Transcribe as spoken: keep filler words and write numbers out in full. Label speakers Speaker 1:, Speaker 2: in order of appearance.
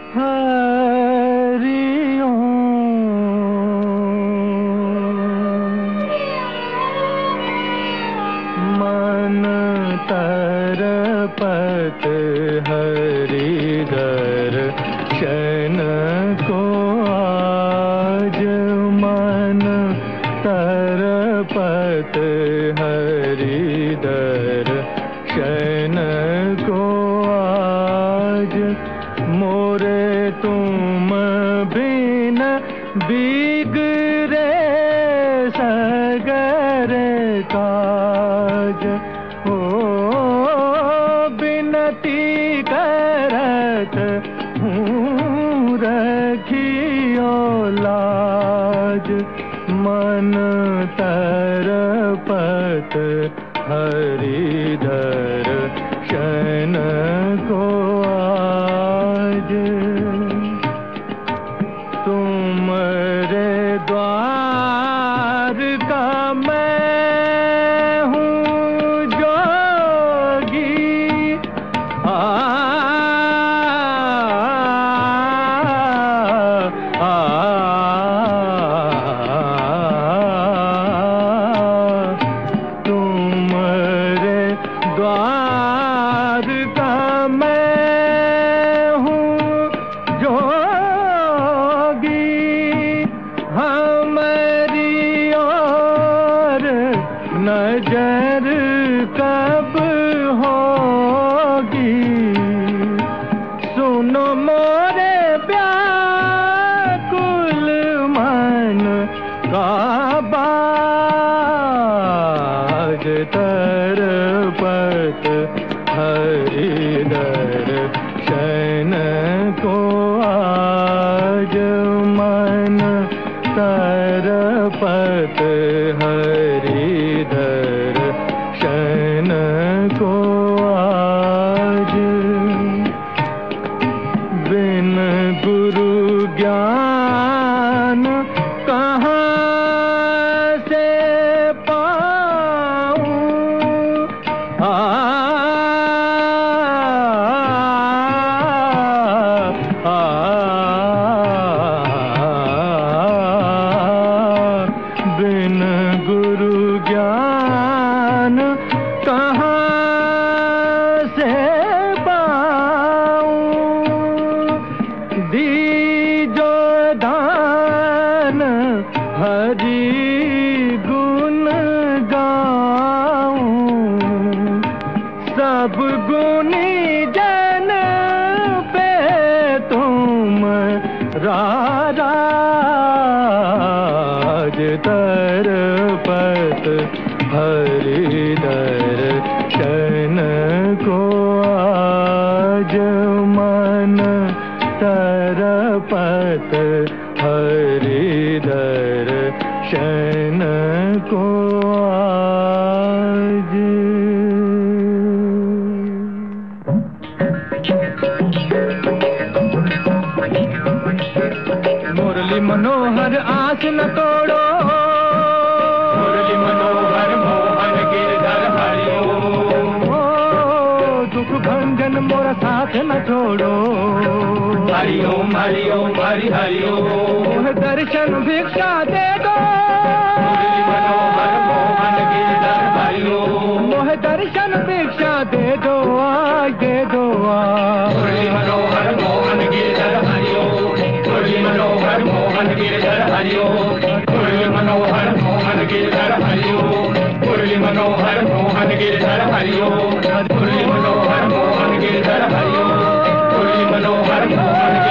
Speaker 1: हरि ओम। मन तरपत हरि दर्शन को आज, मन तरपत हरि दर्शन को आज, मोरे तुम बिन बिगड़े सगरे काज। ओ बिनती करत हूँ रखियो लाज, मन तरपत हरि दर्शन को आज। तुमरे द्वार का मैं हूँ जोगी, आ, आ, आ, तुमरे द्वार का मैं हूँ जोगी, हमारी ओर नजर कब होगी। सुनो मोरे व्याकुल मन का बाज, तरपत हरि दर्शन को आज, मन तरपत हरि दर्शन को आज। बिन गुरु ज्ञान कहाँ से पाऊं, आ, आ, बिन गुरु ज्ञान कहाँ से पाऊं, दीजो दान हरि गुण गाऊं, सब गुणी जन पे तुम राज, तरपत हरि दर्शन को आज, मन तरपत हरि दर्शन को आज। मुरली मनोहर आस न तोड़ो,
Speaker 2: मुरली मनोहर मोहन गिरधर हरि ओम।
Speaker 1: ओ दुख भंजन मोरा साथ न छोड़ो,
Speaker 2: हरि ओम हरि ओम हरि हरि ओम।
Speaker 1: मोह दर्शन भिक्षा दे दो,
Speaker 2: मुरली मनोहर मोहन गिरधर हरि ओम।
Speaker 1: मोह दर्शन भिक्षा दे दो आज, दे दो आज।
Speaker 2: मुरली मनोहर मोहन गिरधर हरि ओम। मुरली मनोहर मोहन गिरधर हरि ओम। मुरली मनोहर मोहन गिरधर हरि ओम। मुरली मनोहर मोहन गिरधर हरि ओम। मुरली मनोहर मोहन गिरधर हरि ओम। मुरली मनोहर मोहन